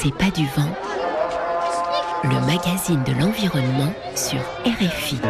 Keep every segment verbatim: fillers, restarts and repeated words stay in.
C'est pas du vent, le magazine de l'environnement sur R F I.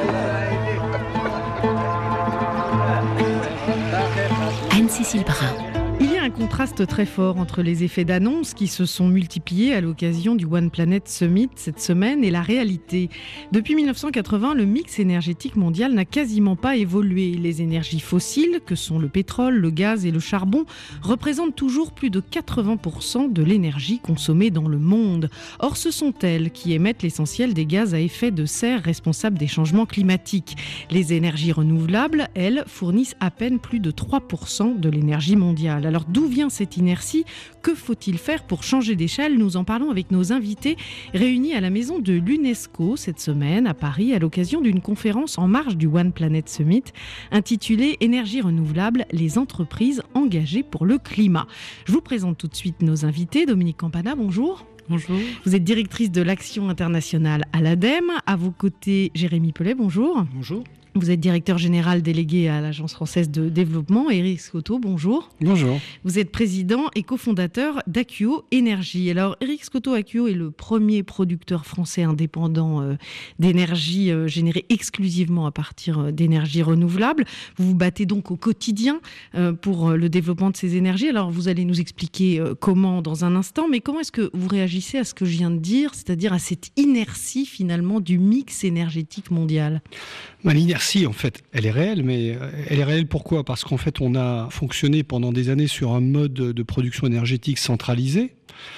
Anne-Cécile Brun. Il y a un contraste très fort entre les effets d'annonce qui se sont multipliés à l'occasion du One Planet Summit cette semaine et la réalité. Depuis mille neuf cent quatre-vingts, le mix énergétique mondial n'a quasiment pas évolué. Les énergies fossiles, que sont le pétrole, le gaz et le charbon, représentent toujours plus de quatre-vingts pour cent de l'énergie consommée dans le monde. Or, ce sont elles qui émettent l'essentiel des gaz à effet de serre responsables des changements climatiques. Les énergies renouvelables, elles, fournissent à peine plus de trois pour cent de l'énergie mondiale. Alors d'où vient cette inertie ? Que faut-il faire pour changer d'échelle ? Nous en parlons avec nos invités réunis à la maison de l'UNESCO cette semaine à Paris à l'occasion d'une conférence en marge du One Planet Summit intitulée « Énergie renouvelable, les entreprises engagées pour le climat ». Je vous présente tout de suite nos invités. Dominique Campana, bonjour. Bonjour. Vous êtes directrice de l'action internationale à l'ADEME. À vos côtés, Jérémy Pellet, bonjour. Bonjour. Vous êtes directeur général délégué à l'Agence française de développement. Éric Scotto, bonjour. Bonjour. Vous êtes président et cofondateur d'Acuo Énergie. Alors, Éric Scotto, Acuo est le premier producteur français indépendant euh, d'énergie euh, générée exclusivement à partir euh, d'énergie renouvelable. Vous vous battez donc au quotidien euh, pour euh, le développement de ces énergies. Alors, vous allez nous expliquer euh, comment dans un instant, mais comment est-ce que vous réagissez à ce que je viens de dire, c'est-à-dire à cette inertie finalement du mix énergétique mondial ? Bah, l'inertie, en fait, elle est réelle, mais elle est réelle pourquoi ? Parce qu'en fait, on a fonctionné pendant des années sur un mode de production énergétique centralisé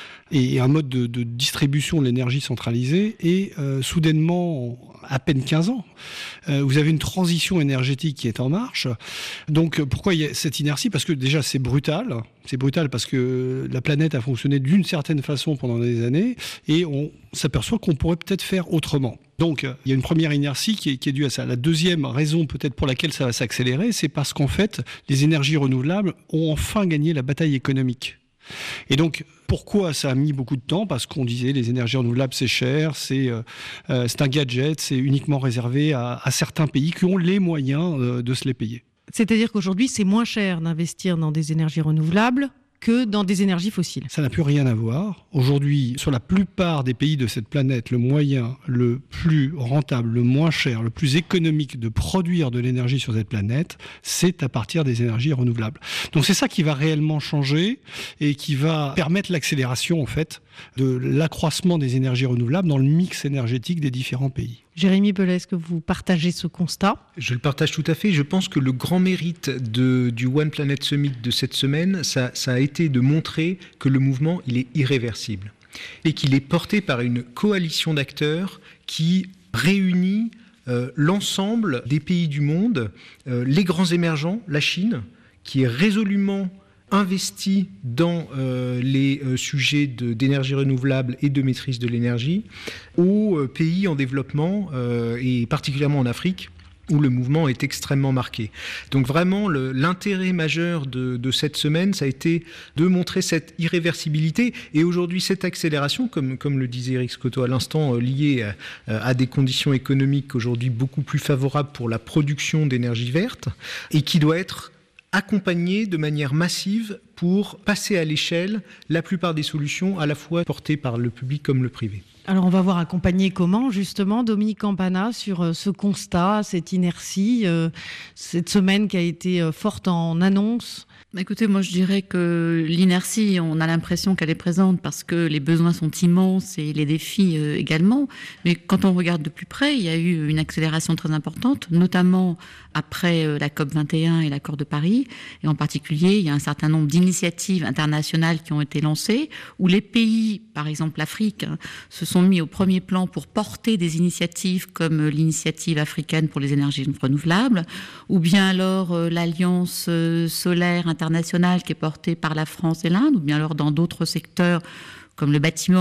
et un mode de, de distribution de l'énergie centralisée. Et euh, soudainement, à peine quinze ans, euh, vous avez une transition énergétique qui est en marche. Donc, pourquoi il y a cette inertie ? Parce que déjà, c'est brutal. C'est brutal parce que la planète a fonctionné d'une certaine façon pendant des années et on s'aperçoit qu'on pourrait peut-être faire autrement. Donc, il y a une première inertie qui est, qui est due à ça. La deuxième raison peut-être pour laquelle ça va s'accélérer, c'est parce qu'en fait, les énergies renouvelables ont enfin gagné la bataille économique. Et donc, pourquoi ça a mis beaucoup de temps ? Parce qu'on disait les énergies renouvelables c'est cher, c'est, euh, c'est un gadget, c'est uniquement réservé à, à certains pays qui ont les moyens euh, de se les payer. C'est-à-dire qu'aujourd'hui, c'est moins cher d'investir dans des énergies renouvelables que dans des énergies fossiles. Ça n'a plus rien à voir. Aujourd'hui, sur la plupart des pays de cette planète, le moyen le plus rentable, le moins cher, le plus économique de produire de l'énergie sur cette planète, c'est à partir des énergies renouvelables. Donc c'est ça qui va réellement changer et qui va permettre l'accélération en fait de l'accroissement des énergies renouvelables dans le mix énergétique des différents pays. Jérémy Pellet, est-ce que vous partagez ce constat ? Je le partage tout à fait. Je pense que le grand mérite de, du One Planet Summit de cette semaine, ça, ça a été de montrer que le mouvement, il est irréversible et qu'il est porté par une coalition d'acteurs qui réunit euh, l'ensemble des pays du monde, euh, les grands émergents, la Chine, qui est résolument investi dans euh, les euh, sujets de, d'énergie renouvelable et de maîtrise de l'énergie, aux euh, pays en développement euh, et particulièrement en Afrique, où le mouvement est extrêmement marqué. Donc vraiment, le, l'intérêt majeur de, de cette semaine, ça a été de montrer cette irréversibilité et aujourd'hui cette accélération, comme, comme le disait Éric Scotto à l'instant, euh, liée à, à des conditions économiques aujourd'hui beaucoup plus favorables pour la production d'énergie verte et qui doit être accompagner de manière massive pour passer à l'échelle la plupart des solutions à la fois portées par le public comme le privé. Alors on va voir accompagner comment justement Dominique Campana sur ce constat, cette inertie, euh, cette semaine qui a été euh, forte en annonce. Écoutez, moi je dirais que l'inertie, on a l'impression qu'elle est présente parce que les besoins sont immenses et les défis euh, également. Mais quand on regarde de plus près, il y a eu une accélération très importante, notamment après euh, la COP vingt et un et l'accord de Paris. Et en particulier, il y a un certain nombre d'initiatives internationales qui ont été lancées où les pays, par exemple l'Afrique, hein, se sont mis au premier plan pour porter des initiatives comme l'initiative africaine pour les énergies renouvelables ou bien alors euh, l'Alliance euh, solaire internationale qui est portée par la France et l'Inde, ou bien alors dans d'autres secteurs comme le bâtiment,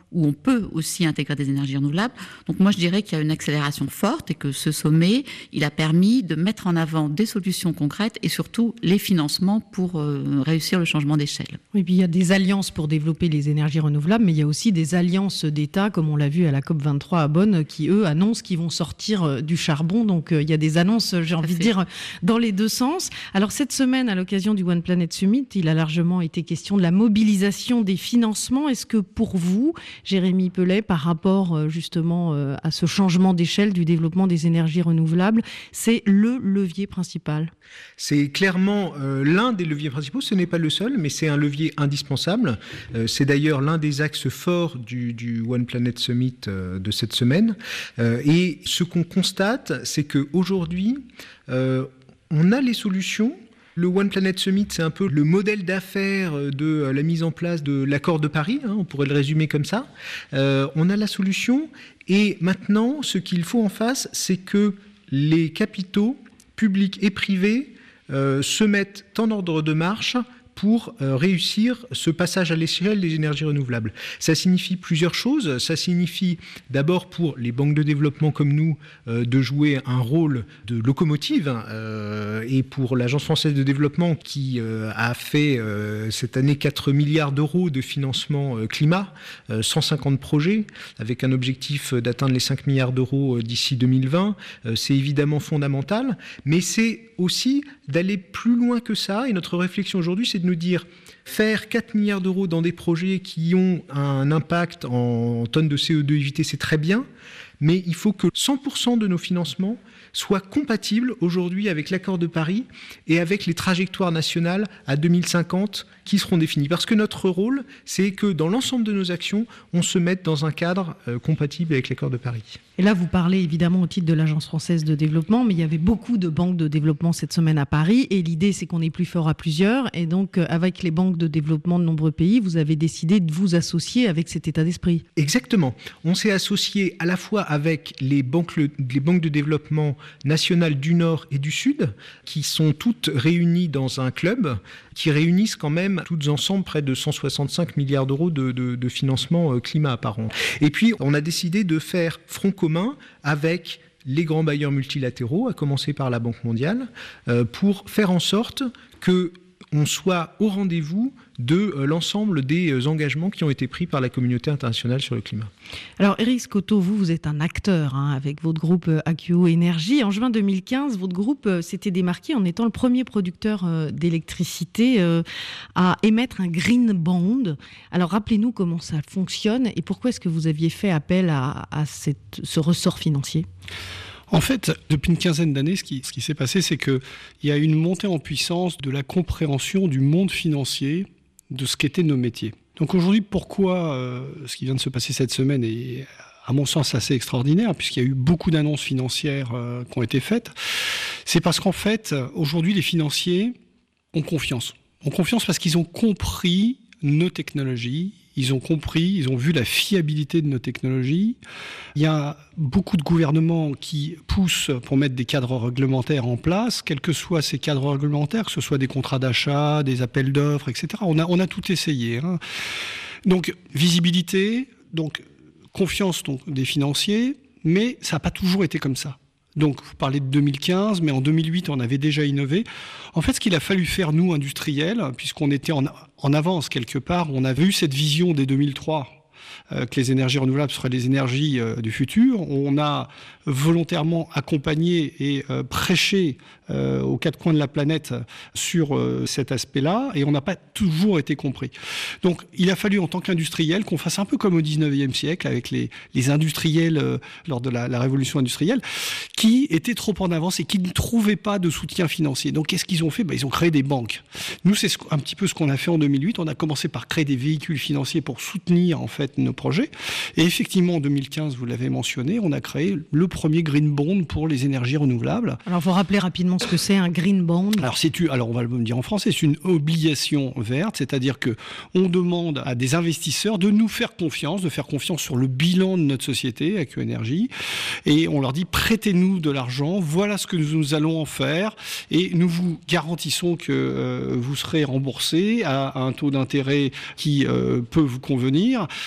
où on peut aussi intégrer des énergies renouvelables. Donc moi, je dirais qu'il y a une accélération forte et que ce sommet, il a permis de mettre en avant des solutions concrètes et surtout les financements pour euh, réussir le changement d'échelle. Et puis il y a des alliances pour développer les énergies renouvelables, mais il y a aussi des alliances d'États, comme on l'a vu à la COP vingt-trois à Bonn, qui eux annoncent qu'ils vont sortir du charbon. Donc euh, il y a des annonces, j'ai envie de dire, dans les deux sens. Alors cette semaine, à l'occasion du One Planet Summit, il a largement été question de la mobilisation des financements. Est-ce que pour vous, Jérémy Pellet, par rapport justement à ce changement d'échelle du développement des énergies renouvelables, c'est le levier principal? C'est clairement euh, l'un des leviers principaux, ce n'est pas le seul, mais c'est un levier indispensable. Euh, c'est d'ailleurs l'un des axes forts du, du One Planet Summit euh, de cette semaine. Euh, et ce qu'on constate, c'est qu'aujourd'hui, euh, on a les solutions. Le One Planet Summit, c'est un peu le modèle d'affaires de la mise en place de l'accord de Paris, hein, on pourrait le résumer comme ça. Euh, on a la solution et maintenant, ce qu'il faut en face, c'est que les capitaux publics et privés euh, se mettent en ordre de marche pour euh, réussir ce passage à l'échelle des énergies renouvelables. Ça signifie plusieurs choses. Ça signifie d'abord pour les banques de développement comme nous euh, de jouer un rôle de locomotive euh, et pour l'Agence française de développement qui euh, a fait euh, cette année quatre milliards d'euros de financement euh, climat, euh, cent cinquante projets avec un objectif d'atteindre les cinq milliards d'euros d'ici deux mille vingt. Euh, c'est évidemment fondamental, mais c'est aussi d'aller plus loin que ça. Et notre réflexion aujourd'hui, c'est de nous dire faire quatre milliards d'euros dans des projets qui ont un impact en tonnes de C O deux évitées, c'est très bien, mais il faut que cent pour cent de nos financements soient compatibles aujourd'hui avec l'accord de Paris et avec les trajectoires nationales à deux mille cinquante qui seront définies. Parce que notre rôle, c'est que dans l'ensemble de nos actions, on se mette dans un cadre euh, compatible avec l'accord de Paris. Et là, vous parlez évidemment au titre de l'Agence française de développement, mais il y avait beaucoup de banques de développement cette semaine à Paris. Et l'idée, c'est qu'on est plus fort à plusieurs. Et donc, avec les banques de développement de nombreux pays, vous avez décidé de vous associer avec cet état d'esprit. Exactement. On s'est associé à la fois avec les banques, les banques de développement nationales du Nord et du Sud, qui sont toutes réunies dans un club, qui réunissent quand même toutes ensemble près de cent soixante-cinq milliards d'euros de, de, de financement climat par an. Et puis, on a décidé de faire front commun avec les grands bailleurs multilatéraux, à commencer par la Banque mondiale, euh, pour faire en sorte que on soit au rendez-vous de euh, l'ensemble des euh, engagements qui ont été pris par la communauté internationale sur le climat. Alors Éric Scotto, vous, vous êtes un acteur hein, avec votre groupe euh, Akuo Énergie. En juin deux mille quinze, votre groupe euh, s'était démarqué en étant le premier producteur euh, d'électricité euh, à émettre un green bond. Alors rappelez-nous comment ça fonctionne et pourquoi est-ce que vous aviez fait appel à, à cette, ce ressort financier ? En fait, depuis une quinzaine d'années, ce qui, ce qui s'est passé, c'est qu'il y a une montée en puissance de la compréhension du monde financier, de ce qu'étaient nos métiers. Donc aujourd'hui, pourquoi euh, ce qui vient de se passer cette semaine est, à mon sens, assez extraordinaire, puisqu'il y a eu beaucoup d'annonces financières euh, qui ont été faites, c'est parce qu'en fait, aujourd'hui, les financiers ont confiance. Ont confiance parce qu'ils ont compris nos technologies, ils ont compris, ils ont vu la fiabilité de nos technologies. Il y a beaucoup de gouvernements qui poussent pour mettre des cadres réglementaires en place, quels que soient ces cadres réglementaires, que ce soit des contrats d'achat, des appels d'offres, et cetera. On a, on a tout essayé. Hein. Donc, visibilité, donc confiance donc, des financiers, mais ça n'a pas toujours été comme ça. Donc, vous parlez de deux mille quinze, mais en deux mille huit, on avait déjà innové. En fait, ce qu'il a fallu faire, nous, industriels, puisqu'on était en, en avance quelque part, on avait eu cette vision dès deux mille trois, euh, que les énergies renouvelables seraient les énergies euh, du futur. On a volontairement accompagné et euh, prêché euh, aux quatre coins de la planète sur euh, cet aspect-là, et on n'a pas toujours été compris. Donc, il a fallu, en tant qu'industriel, qu'on fasse un peu comme au dix-neuvième siècle, avec les, les industriels euh, lors de la, la révolution industrielle, qui étaient trop en avance et qui ne trouvaient pas de soutien financier. Donc, qu'est-ce qu'ils ont fait ? Ben, ils ont créé des banques. Nous, c'est un petit peu ce qu'on a fait en deux mille huit. On a commencé par créer des véhicules financiers pour soutenir, en fait, nos projets. Et effectivement, en deux mille quinze, vous l'avez mentionné, on a créé le premier green bond pour les énergies renouvelables. Alors, il faut rappeler rapidement ce que c'est un green bond. Alors, c'est, alors, on va le dire en français, c'est une obligation verte, c'est-à-dire que on demande à des investisseurs de nous faire confiance, de faire confiance sur le bilan de notre société, Akuo Énergie, et on leur dit prêtez-nous de l'argent, voilà ce que nous allons en faire, et nous vous garantissons que euh, vous serez remboursé à, à un taux d'intérêt qui euh, peut vous convenir,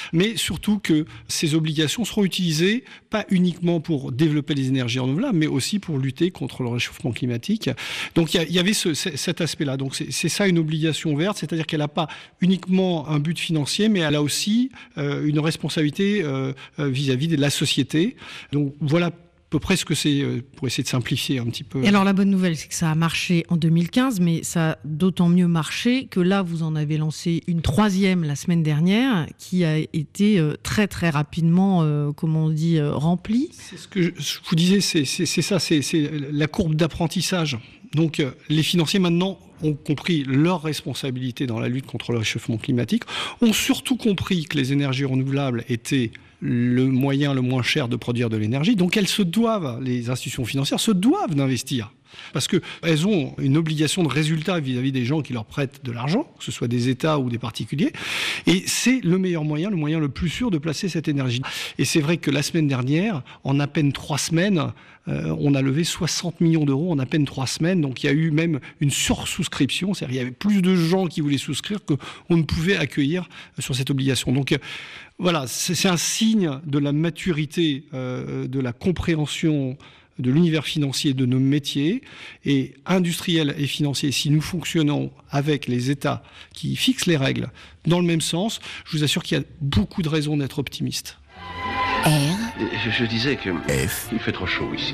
mais surtout que ces obligations seront utilisées pas uniquement pour développer les énergies renouvelables, mais aussi pour lutter contre le réchauffement climatique. Donc il y, y avait ce, cet aspect-là. Donc c'est, c'est ça une obligation verte, c'est-à-dire qu'elle n'a pas uniquement un but financier, mais elle a aussi euh, une responsabilité euh, vis-à-vis de la société. Donc voilà à peu près ce que c'est, pour essayer de simplifier un petit peu. Et alors la bonne nouvelle, c'est que ça a marché en deux mille quinze, mais ça a d'autant mieux marché que là, vous en avez lancé une troisième la semaine dernière, qui a été très très rapidement, euh, comment on dit, euh, remplie. C'est ce que je, je vous disais, c'est, c'est, c'est ça, c'est, c'est la courbe d'apprentissage. Donc les financiers maintenant ont compris leur responsabilité dans la lutte contre le réchauffement climatique, ont surtout compris que les énergies renouvelables étaient le moyen le moins cher de produire de l'énergie. Donc elles se doivent, les institutions financières se doivent d'investir. Parce qu'elles ont une obligation de résultat vis-à-vis des gens qui leur prêtent de l'argent, que ce soit des États ou des particuliers. Et c'est le meilleur moyen, le moyen le plus sûr de placer cette énergie. Et c'est vrai que la semaine dernière, en à peine trois semaines, euh, on a levé soixante millions d'euros en à peine trois semaines. Donc il y a eu même une sursouscription. C'est-à-dire qu'il y avait plus de gens qui voulaient souscrire qu'on ne pouvait accueillir sur cette obligation. Donc euh, voilà, c'est, c'est un signe de la maturité, euh, de la compréhension de l'univers financier de nos métiers et industriels et financiers. Si nous fonctionnons avec les États qui fixent les règles dans le même sens, je vous assure qu'il y a beaucoup de raisons d'être optimiste. R. Je, je disais que F. Il fait trop chaud ici.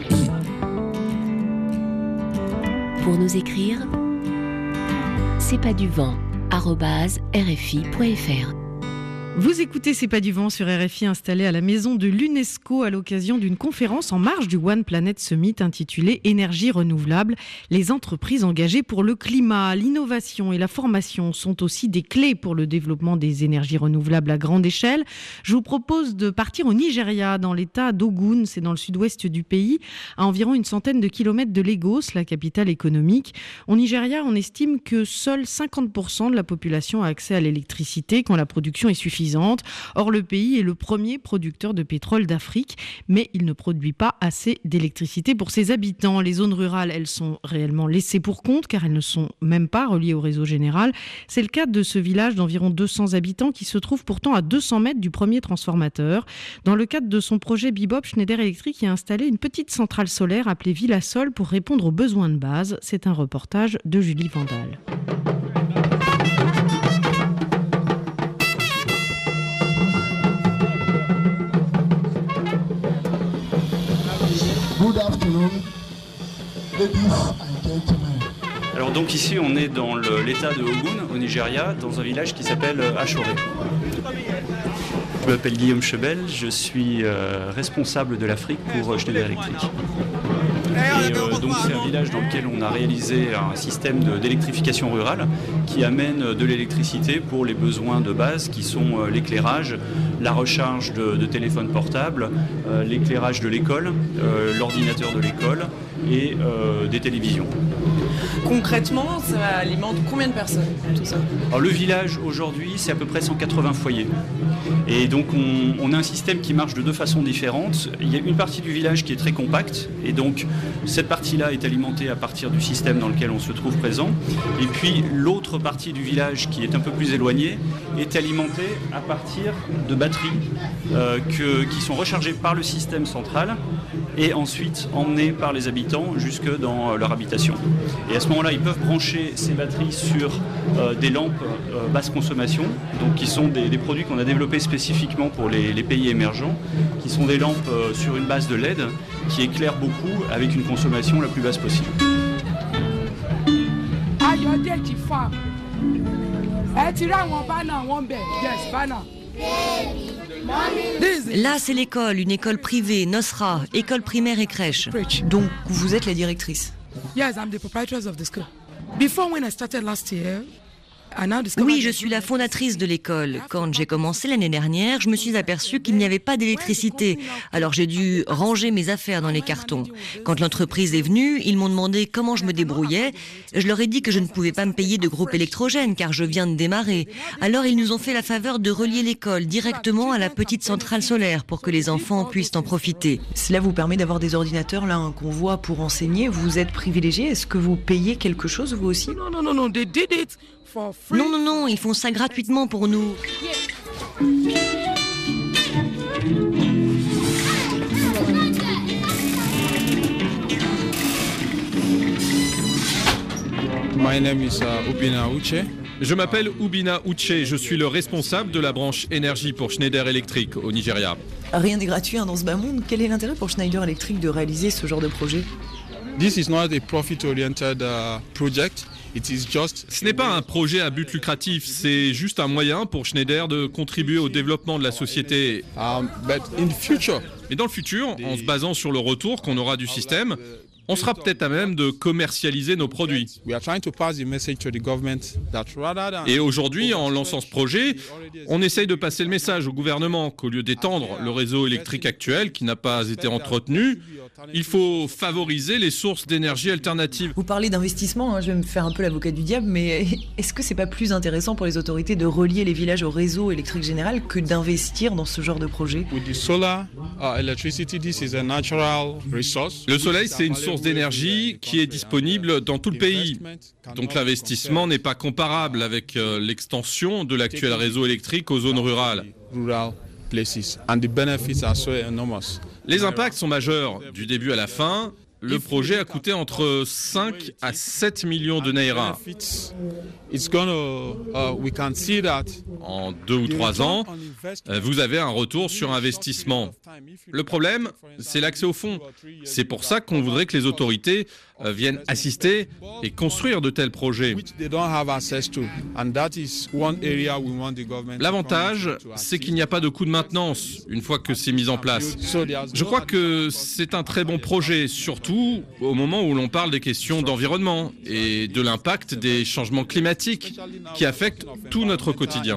Pour nous écrire, c'est pas du vent arobase r f i point f r. Vous écoutez C'est pas du vent sur R F I, installé à la maison de l'UNESCO à l'occasion d'une conférence en marge du One Planet Summit intitulée Énergie renouvelable, les entreprises engagées pour le climat. L'innovation et la formation sont aussi des clés pour le développement des énergies renouvelables à grande échelle. Je vous propose de partir au Nigeria, dans l'état d'Ogun, c'est dans le sud-ouest du pays, à environ une centaine de kilomètres de Lagos, la capitale économique. Au Nigeria, on estime que seuls cinquante pour cent de la population a accès à l'électricité quand la production est suffisante. Or, le pays est le premier producteur de pétrole d'Afrique, mais il ne produit pas assez d'électricité pour ses habitants. Les zones rurales, elles sont réellement laissées pour compte, car elles ne sont même pas reliées au réseau général. C'est le cas de ce village d'environ deux cents habitants qui se trouve pourtant à deux cents mètres du premier transformateur. Dans le cadre de son projet Bebop, Schneider Electric a installé une petite centrale solaire appelée Villasol pour répondre aux besoins de base. C'est un reportage de Julie Vandal. Good afternoon, ladies and gentlemen. Alors donc ici on est dans le, l'état de Ogun au Nigeria, dans un village qui s'appelle Ashore. Je m'appelle Guillaume Chebel, je suis euh, responsable de l'Afrique pour Schneider Electric. Et euh, donc c'est un village dans lequel on a réalisé un système de, d'électrification rurale qui amène de l'électricité pour les besoins de base qui sont euh, l'éclairage, la recharge de, de téléphones portables, euh, l'éclairage de l'école, euh, l'ordinateur de l'école et euh, des télévisions. Concrètement, ça alimente combien de personnes, tout ça ? Alors, le village aujourd'hui, c'est à peu près cent quatre-vingts foyers. Et donc on, on a un système qui marche de deux façons différentes. Il y a une partie du village qui est très compacte, et donc cette partie-là est alimentée à partir du système dans lequel on se trouve présent. Et puis l'autre partie du village qui est un peu plus éloignée est alimentée à partir de batteries euh, que, qui sont rechargées par le système central et ensuite emmenées par les habitants jusque dans leur habitation. Et à ce moment-là, ils peuvent brancher ces batteries sur euh, des lampes euh, basse consommation, donc qui sont des, des produits qu'on a développés spécifiquement pour les, les pays émergents, qui sont des lampes euh, sur une base de L E D qui éclairent beaucoup avec une consommation la plus basse possible. Là, c'est l'école, une école privée, Nosra, école primaire et crèche. Donc, vous êtes la directrice? Yes, I'm the proprietor of the school. Before, when I started last year, Oui, je suis la fondatrice de l'école. Quand j'ai commencé l'année dernière, je me suis aperçue qu'il n'y avait pas d'électricité. Alors j'ai dû ranger mes affaires dans les cartons. Quand l'entreprise est venue, ils m'ont demandé comment je me débrouillais. Je leur ai dit que je ne pouvais pas me payer de groupe électrogène car je viens de démarrer. Alors ils nous ont fait la faveur de relier l'école directement à la petite centrale solaire pour que les enfants puissent en profiter. Cela vous permet d'avoir des ordinateurs là hein, qu'on voit pour enseigner. Vous êtes privilégié. Est-ce que vous payez quelque chose vous aussi? Non, non, non, non, they did it. Non, non, non, ils font ça gratuitement pour nous. My name is uh, Ubina Uche. Je m'appelle Ubina Uche, je suis le responsable de la branche énergie pour Schneider Electric au Nigeria. Rien n'est gratuit hein, dans ce bas monde. Quel est l'intérêt pour Schneider Electric de réaliser ce genre de projet? This is not a profit-oriented uh, project. It is just... Ce n'est pas un projet à but lucratif, c'est juste un moyen pour Schneider de contribuer au développement de la société. Um, but in the future, Et dans le futur, en se basant sur le retour qu'on aura du système, on sera peut-être à même de commercialiser nos produits. Et aujourd'hui, en lançant ce projet, on essaye de passer le message au gouvernement qu'au lieu d'étendre le réseau électrique actuel qui n'a pas été entretenu, il faut favoriser les sources d'énergie alternatives. Vous parlez d'investissement, hein, je vais me faire un peu l'avocat du diable, mais est-ce que c'est pas plus intéressant pour les autorités de relier les villages au réseau électrique général que d'investir dans ce genre de projet? Le soleil, c'est une source d'énergie qui est disponible dans tout le pays. Donc l'investissement n'est pas comparable avec euh, l'extension de l'actuel réseau électrique aux zones rurales. Les impacts sont majeurs. Du début à la fin, le projet a coûté entre cinq à sept millions de naira. En deux ou trois ans, vous avez un retour sur investissement. Le problème, c'est l'accès au fonds. C'est pour ça qu'on voudrait que les autorités viennent assister et construire de tels projets. L'avantage, c'est qu'il n'y a pas de coût de maintenance une fois que c'est mis en place. Je crois que c'est un très bon projet, surtout au moment où l'on parle des questions d'environnement et de l'impact des changements climatiques qui affectent tout notre quotidien.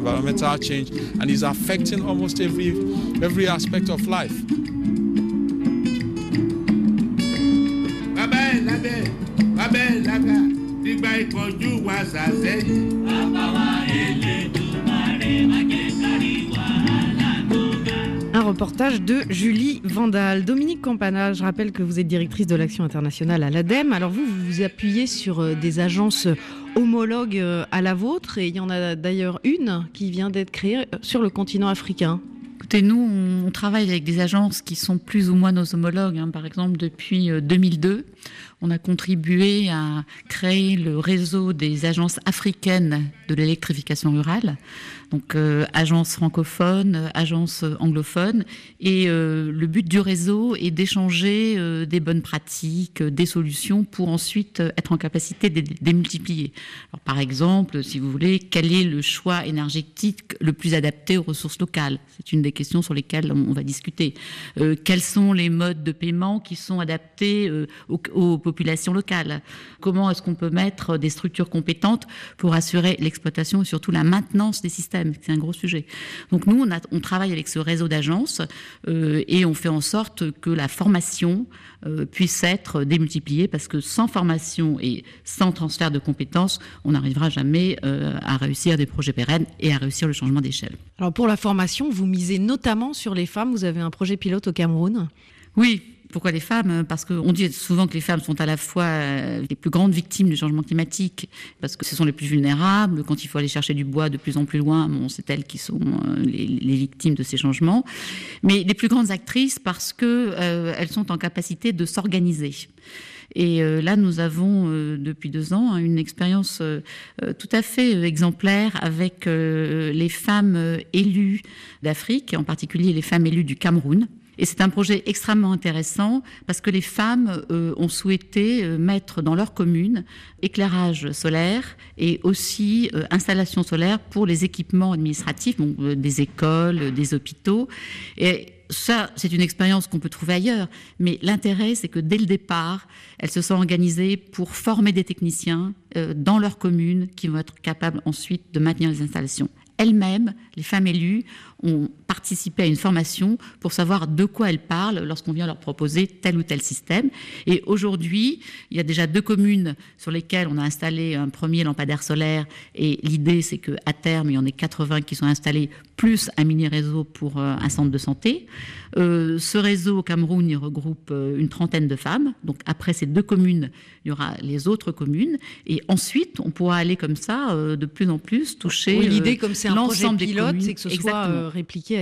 Un reportage de Julie Vandal. Dominique Campana, je rappelle que vous êtes directrice de l'action internationale à l'ADEME. Alors vous, vous vous appuyez sur des agences homologues à la vôtre, et il y en a d'ailleurs une qui vient d'être créée sur le continent africain. Écoutez, nous, on travaille avec des agences qui sont plus ou moins nos homologues. Hein. Par exemple, depuis deux mille deux, on a contribué à créer le réseau des agences africaines de l'électrification rurale. Donc, euh, agences francophones, agences anglophones. Et euh, le but du réseau est d'échanger euh, des bonnes pratiques, euh, des solutions pour ensuite euh, être en capacité de les démultiplier. Alors, par exemple, si vous voulez, quel est le choix énergétique le plus adapté aux ressources locales? C'est une des questions sur lesquelles on va discuter. Euh, quels sont les modes de paiement qui sont adaptés euh, aux, aux populations locales? Comment est-ce qu'on peut mettre des structures compétentes pour assurer l'exploitation et surtout la maintenance des systèmes? C'est un gros sujet. Donc nous, on, a, on travaille avec ce réseau d'agences euh, et on fait en sorte que la formation euh, puisse être démultipliée, parce que sans formation et sans transfert de compétences, on n'arrivera jamais euh, à réussir des projets pérennes et à réussir le changement d'échelle. Alors pour la formation, vous misez notamment sur les femmes. Vous avez un projet pilote au Cameroun. Oui. Pourquoi les femmes? Parce qu'on dit souvent que les femmes sont à la fois les plus grandes victimes du changement climatique, parce que ce sont les plus vulnérables. Quand il faut aller chercher du bois de plus en plus loin, bon, c'est elles qui sont les, les victimes de ces changements. Mais les plus grandes actrices parce qu'elles euh, sont en capacité de s'organiser. Et euh, là, nous avons, euh, depuis deux ans, hein, une expérience euh, tout à fait euh, exemplaire avec euh, les femmes euh, élues d'Afrique, en particulier les femmes élues du Cameroun. Et c'est un projet extrêmement intéressant parce que les femmes euh, ont souhaité euh, mettre dans leur commune éclairage solaire et aussi euh, installation solaire pour les équipements administratifs, donc euh, des écoles, euh, des hôpitaux. Et ça, c'est une expérience qu'on peut trouver ailleurs. Mais l'intérêt, c'est que dès le départ, elles se sont organisées pour former des techniciens euh, dans leur commune qui vont être capables ensuite de maintenir les installations. Elles-mêmes, les femmes élues, ont participé à une formation pour savoir de quoi elles parlent lorsqu'on vient leur proposer tel ou tel système. Et aujourd'hui, il y a déjà deux communes sur lesquelles on a installé un premier lampadaire solaire. Et l'idée, c'est qu'à terme, il y en ait quatre-vingts qui sont installés, plus un mini-réseau pour euh, un centre de santé. Euh, ce réseau au Cameroun, il regroupe euh, une trentaine de femmes. Donc après ces deux communes, il y aura les autres communes. Et ensuite, on pourra aller comme ça, euh, de plus en plus, toucher oui, l'idée, comme c'est un projet l'ensemble pilote, des communes. C'est que ce Exactement. soit euh, répliqué ailleurs.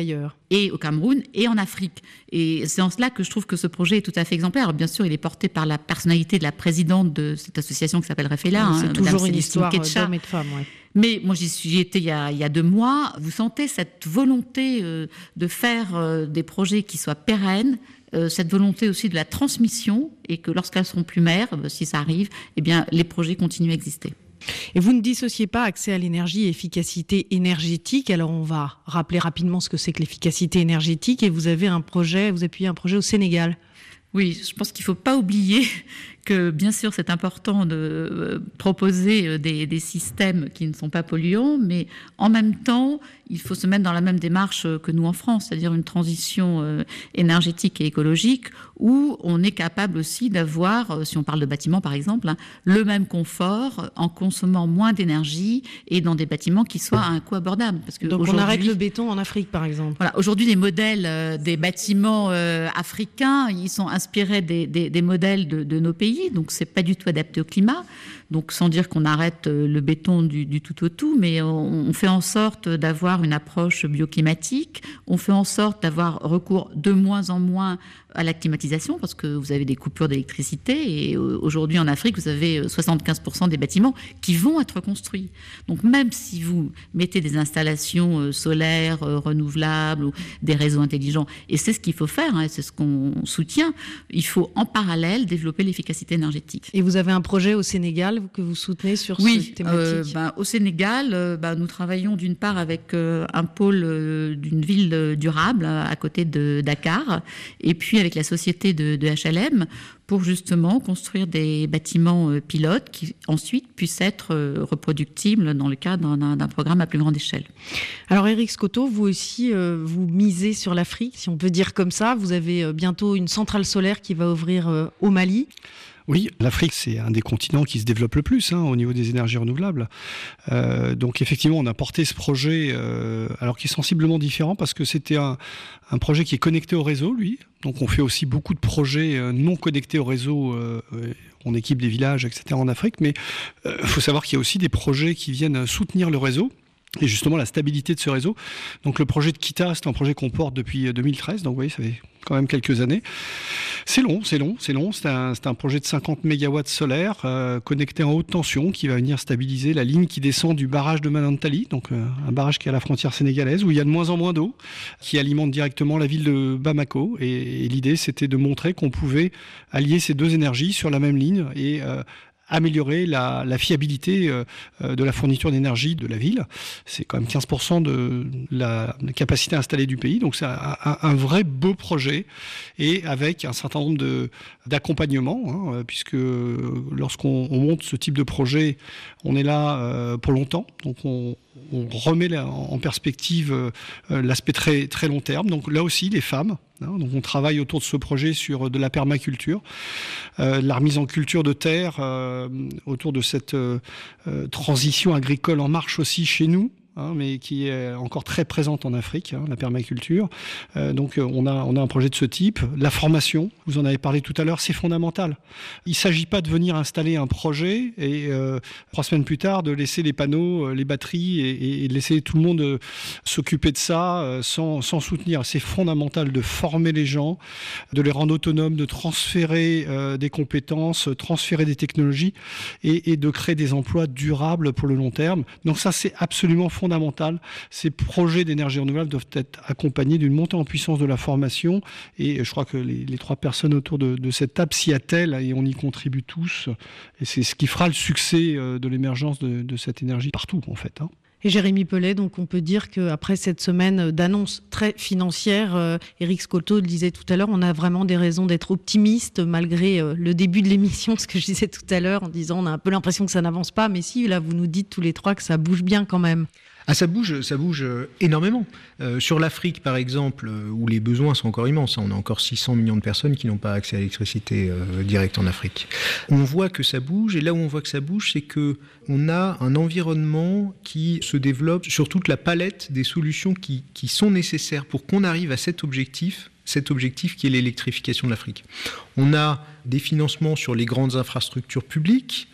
qu'ailleurs. Et au Cameroun et en Afrique. Et c'est en cela que je trouve que ce projet est tout à fait exemplaire. Alors, bien sûr, il est porté par la personnalité de la présidente de cette association qui s'appelle Refela. Oui, c'est hein, toujours Madame une Célestine histoire Ketcha. d'hommes et de femmes. Ouais. Mais moi, j'y suis, j'y étais il y, a, il y a deux mois. Vous sentez cette volonté euh, de faire euh, des projets qui soient pérennes, euh, cette volonté aussi de la transmission, et que lorsqu'elles seront plus mères, euh, si ça arrive, eh bien, les projets continuent à exister. Et vous ne dissociez pas accès à l'énergie et efficacité énergétique. Alors on va rappeler rapidement ce que c'est que l'efficacité énergétique. Et vous avez un projet, vous appuyez un projet au Sénégal. Oui, je pense qu'il ne faut pas oublier que bien sûr c'est important de proposer des, des systèmes qui ne sont pas polluants, mais en même temps il faut se mettre dans la même démarche que nous en France, c'est-à-dire une transition énergétique et écologique où on est capable aussi d'avoir, si on parle de bâtiments par exemple, hein, le même confort en consommant moins d'énergie et dans des bâtiments qui soient à un coût abordable. Parce que donc on arrête le béton en Afrique par exemple. Voilà, aujourd'hui les modèles euh, des bâtiments euh, africains, ils sont inspirés des, des, des modèles de, de nos pays. Donc, c'est pas du tout adapté au climat. Donc, sans dire qu'on arrête le béton du, du tout au tout, mais on, on fait en sorte d'avoir une approche bioclimatique. On fait en sorte d'avoir recours de moins en moins à la climatisation, parce que vous avez des coupures d'électricité. Et aujourd'hui, en Afrique, vous avez soixante-quinze pour cent des bâtiments qui vont être construits. Donc, même si vous mettez des installations solaires, renouvelables, ou des réseaux intelligents, et c'est ce qu'il faut faire, hein, c'est ce qu'on soutient, il faut en parallèle développer l'efficacité énergétique. Et vous avez un projet au Sénégal que vous soutenez sur oui, cette thématique. euh, ben, au Sénégal, euh, ben, nous travaillons d'une part avec euh, un pôle euh, d'une ville durable euh, à côté de Dakar, et puis avec la société de, de H L M pour justement construire des bâtiments euh, pilotes qui ensuite puissent être euh, reproductibles dans le cadre d'un, d'un programme à plus grande échelle. Alors Éric Scotto, vous aussi, euh, vous misez sur l'Afrique, si on peut dire comme ça. Vous avez euh, bientôt une centrale solaire qui va ouvrir euh, au Mali. Oui, l'Afrique, c'est un des continents qui se développe le plus hein, au niveau des énergies renouvelables. Euh, donc effectivement, on a porté ce projet, euh, alors qui est sensiblement différent, parce que c'était un, un projet qui est connecté au réseau, lui. Donc on fait aussi beaucoup de projets euh, non connectés au réseau. Euh, on équipe des villages, et cetera en Afrique. Mais il euh, faut savoir qu'il y a aussi des projets qui viennent soutenir le réseau. Et justement la stabilité de ce réseau. Donc le projet de Kita, c'est un projet qu'on porte depuis deux mille treize, donc vous voyez, ça fait quand même quelques années. C'est long, c'est long, c'est long. C'est un, c'est un projet de cinquante mégawatts solaires euh, connecté en haute tension qui va venir stabiliser la ligne qui descend du barrage de Manantali, donc euh, un barrage qui est à la frontière sénégalaise, où il y a de moins en moins d'eau, qui alimente directement la ville de Bamako. Et, et l'idée, c'était de montrer qu'on pouvait allier ces deux énergies sur la même ligne et euh, améliorer la, la fiabilité euh, de la fourniture d'énergie de la ville. C'est quand même quinze pour cent de la capacité installée du pays. Donc c'est un, un, un vrai beau projet et avec un certain nombre de, d'accompagnements, hein, puisque lorsqu'on on monte ce type de projet, on est là euh, pour longtemps. Donc on, on remet la, en perspective euh, l'aspect très, très long terme. Donc là aussi, les femmes. Hein, donc on travaille autour de ce projet sur de la permaculture, euh, de la remise en culture de terre, euh, autour de cette euh, transition agricole en marche aussi chez nous. Hein, mais qui est encore très présente en Afrique, hein, la permaculture. Euh, donc on a, on a un projet de ce type. La formation, vous en avez parlé tout à l'heure, c'est fondamental. Il ne s'agit pas de venir installer un projet et euh, trois semaines plus tard de laisser les panneaux, les batteries et, et de laisser tout le monde euh, s'occuper de ça euh, sans, sans soutenir. C'est fondamental de former les gens, de les rendre autonomes, de transférer euh, des compétences, transférer des technologies et, et de créer des emplois durables pour le long terme. Donc ça, c'est absolument fondamental. Fondamental. Ces projets d'énergie renouvelable doivent être accompagnés d'une montée en puissance de la formation et je crois que les, les trois personnes autour de, de cette table s'y attellent et on y contribue tous et c'est ce qui fera le succès de l'émergence de, de cette énergie partout en fait. Hein. Et Jérémy Pellet, donc on peut dire qu'après cette semaine d'annonces très financières, euh, Éric Scotto le disait tout à l'heure, on a vraiment des raisons d'être optimiste malgré euh, le début de l'émission, ce que je disais tout à l'heure en disant on a un peu l'impression que ça n'avance pas, mais si, là vous nous dites tous les trois que ça bouge bien quand même. Ah, ça bouge, ça bouge énormément. Euh, sur l'Afrique, par exemple, où les besoins sont encore immenses, on a encore six cents millions de personnes qui n'ont pas accès à l'électricité euh, directe en Afrique. On voit que ça bouge, et là où on voit que ça bouge, c'est que on a un environnement qui se développe sur toute la palette des solutions qui, qui sont nécessaires pour qu'on arrive à cet objectif, cet objectif qui est l'électrification de l'Afrique. On a des financements sur les grandes infrastructures publiques,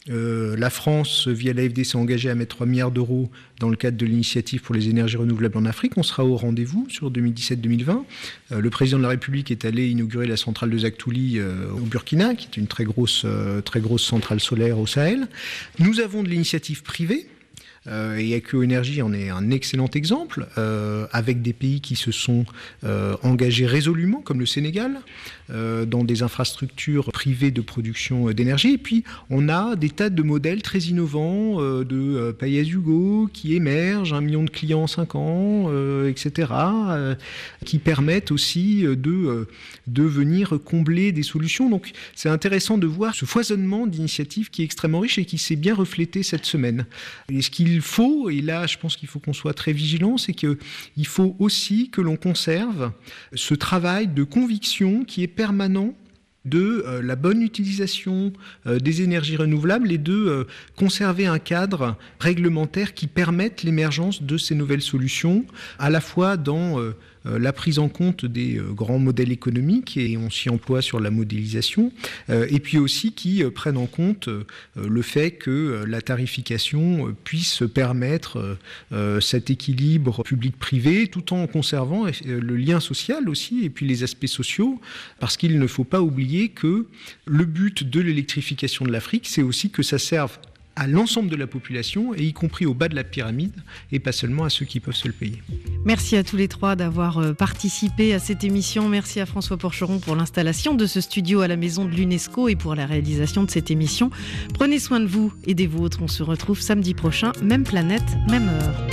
Euh, la France, via l'A F D, s'est engagée à mettre trois milliards d'euros dans le cadre de l'initiative pour les énergies renouvelables en Afrique. On sera au rendez-vous sur deux mille dix-sept deux mille vingt. Euh, le président de la République est allé inaugurer la centrale de Zaktouli euh, au Burkina, qui est une très grosse, euh, très grosse centrale solaire au Sahel. Nous avons de l'initiative privée. Euh, et A Q Énergie en est un excellent exemple, euh, avec des pays qui se sont euh, engagés résolument, comme le Sénégal, euh, dans des infrastructures privées de production d'énergie. Et puis, on a des tas de modèles très innovants euh, de euh, pay as you go qui émergent, un million de clients en cinq ans, euh, et cetera, euh, qui permettent aussi de, euh, de venir combler des solutions. Donc, c'est intéressant de voir ce foisonnement d'initiatives qui est extrêmement riche et qui s'est bien reflété cette semaine. Et ce qu'il faut, et là je pense qu'il faut qu'on soit très vigilant, c'est qu'il faut aussi que l'on conserve ce travail de conviction qui est permanent de euh, la bonne utilisation euh, des énergies renouvelables et de euh, conserver un cadre réglementaire qui permette l'émergence de ces nouvelles solutions, à la fois dans euh, euh, la prise en compte des euh, grands modèles économiques, et on s'y emploie sur la modélisation, euh, et puis aussi qui euh, prennent en compte euh, le fait que euh, la tarification euh, puisse permettre euh, euh, cet équilibre public-privé, tout en conservant euh, le lien social aussi, et puis les aspects sociaux, parce qu'il ne faut pas oublier que le but de l'électrification de l'Afrique, c'est aussi que ça serve à l'ensemble de la population, et y compris au bas de la pyramide, et pas seulement à ceux qui peuvent se le payer. Merci à tous les trois d'avoir participé à cette émission. Merci à François Porcheron pour l'installation de ce studio à la maison de l'UNESCO et pour la réalisation de cette émission. Prenez soin de vous et des vôtres. On se retrouve samedi prochain, même planète, même heure.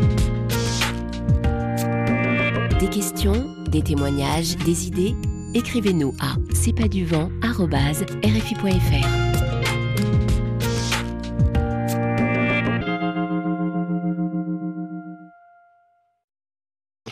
Des questions, des témoignages, des idées ? Écrivez-nous à c'est pas du vent arobase r f i point f r.